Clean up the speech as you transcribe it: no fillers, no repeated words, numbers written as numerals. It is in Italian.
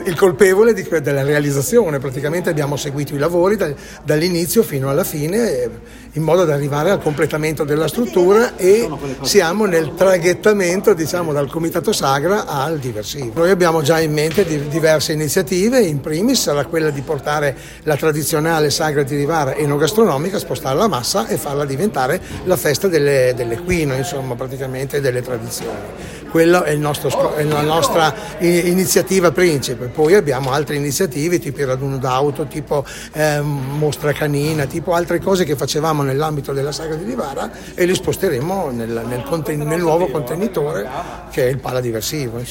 il colpevole della realizzazione. Praticamente abbiamo seguito i lavori dall'inizio fino alla fine, in modo da arrivare al completamento della struttura, e siamo nel traghettamento, diciamo, dal Comitato Sagra al diversivo. Noi abbiamo già in mente diverse iniziative. In primis sarà quella di portare la tradizionale Sagra di Rivara enogastronomica, spostarla a Massa e farla diventare la festa dell'equino, insomma, praticamente delle tradizioni. Quello è la nostra iniziativa principe. Poi abbiamo altre iniziative, tipo il raduno d'auto, tipo mostra canina, tipo altre cose che facevamo nell'ambito della Sagra di Rivara, e li sposteremo nel nuovo contenitore che è il Pala Diversivo.